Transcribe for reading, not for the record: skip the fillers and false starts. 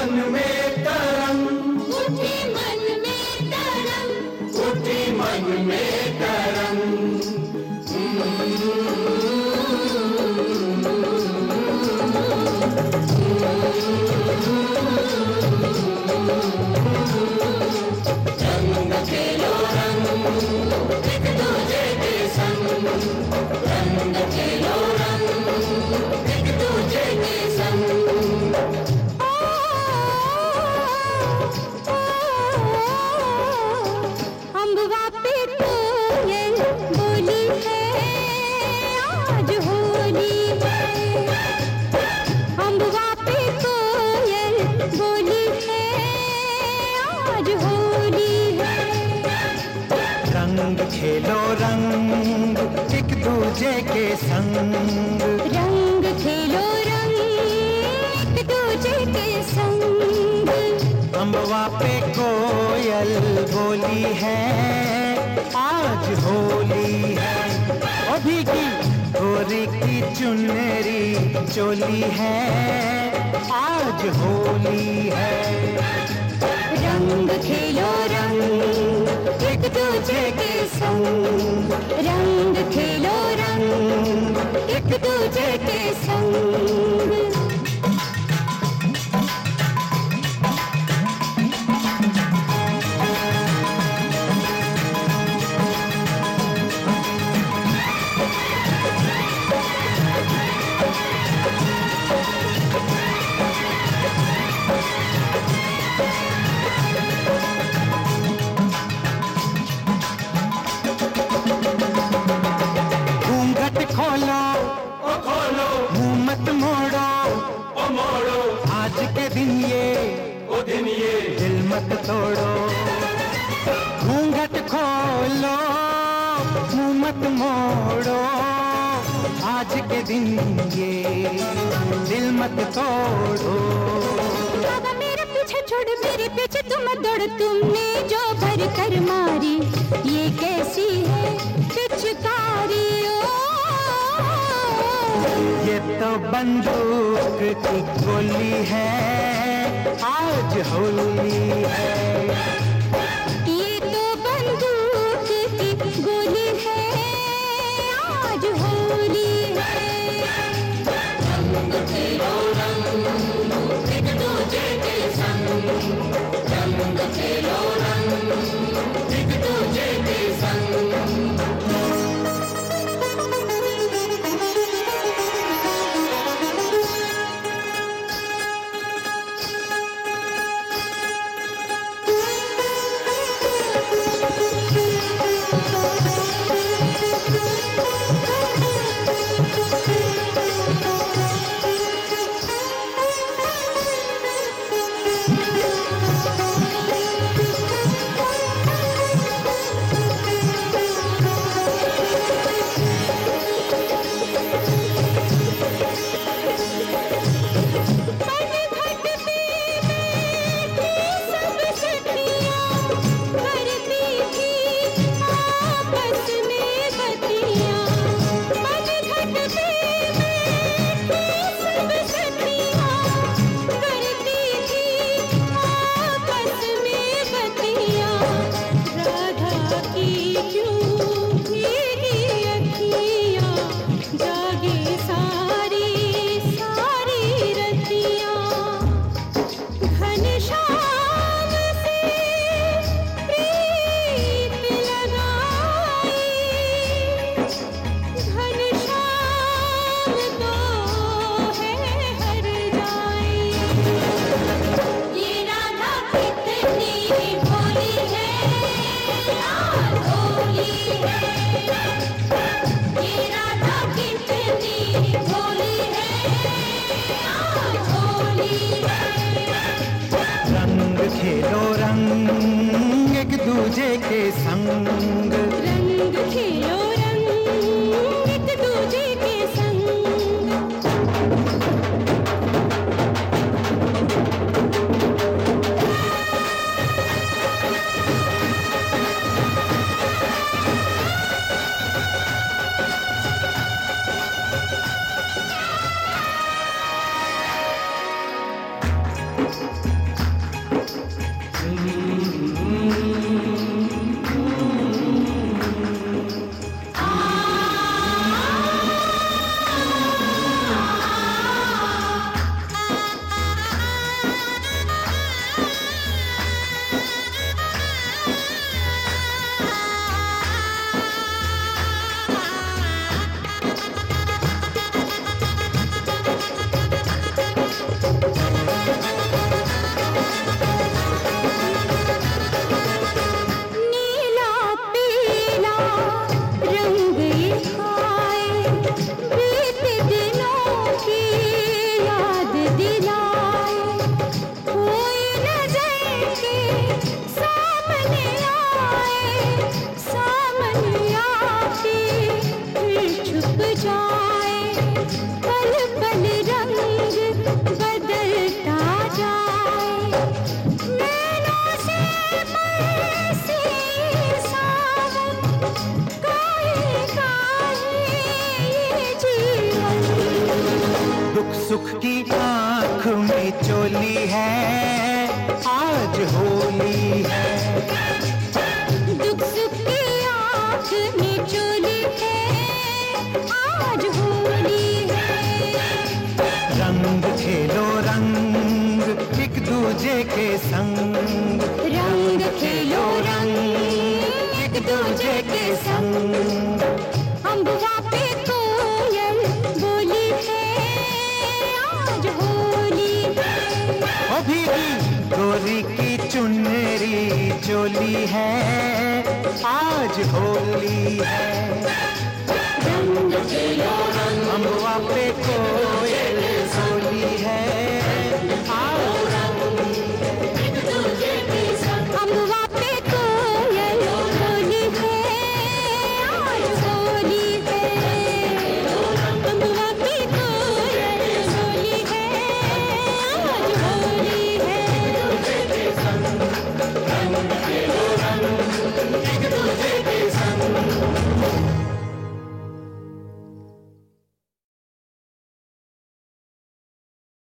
मन में तरंग, उठी मन में तरंग, उठी मन में तरंग। रंग खेलो रंग एक दूजे के संग, रंग खेलो रंग एक दूजे के संग। अम्बवा पे कोयल बोली है आज होली है, अम्बवा पे कोयल बोली है आज होली है। रंग खेलो रंग एक दूजे के संग, रंग खेलो रंग एक दूजे के संग। अम्बवा पे कोयल बोली है आज होली है। ओ भीगी गोरी की चुनरी चोली है आज होली है। रंग खेलो रंग एक दूजे के संग, रंग खेलो रंग एक दूजे के संग। घूंघट खोलो ओ खोलो मुंह मत मोड़ो, ओ मोड़ो आज के दिन ये ओ दिन ये दिल मत तोड़ो। घूंघट खोलो मुंह मत मोड़ो, आज के दिन ये दिल मत तोड़ो। बाबा मेरा पीछे छोड़ मेरे पीछे तुम दौड़, तुमने जो भर कर मारी ये कैसी है पिचकारी। ये तो बंदूक की गोली है आज होली है। ये तो बंदूक की गोली है आज होली है। रंग खेलो रंग एक दूजे के संग, रंग खेलो रंग एक दूजे के संग। रंग खेलो रंग एक दूजे के संग, रंग खेलो रंग एक दूजे के संग। सुख की आंख में चोली है, आज होली है। दुख सुख की आंख में चोली है, आज होली है। रंग खेलो रंग एक दूजे के संग, रंग खेलो रंग एक दूजे के संग। अम्बुआ पे कोयल बोली है, आज होली है। अभी भी गोरी की चुनरी चोली है, आज होली है। रंग खेलो रंग अम्बुआ पे कोयल बोली है,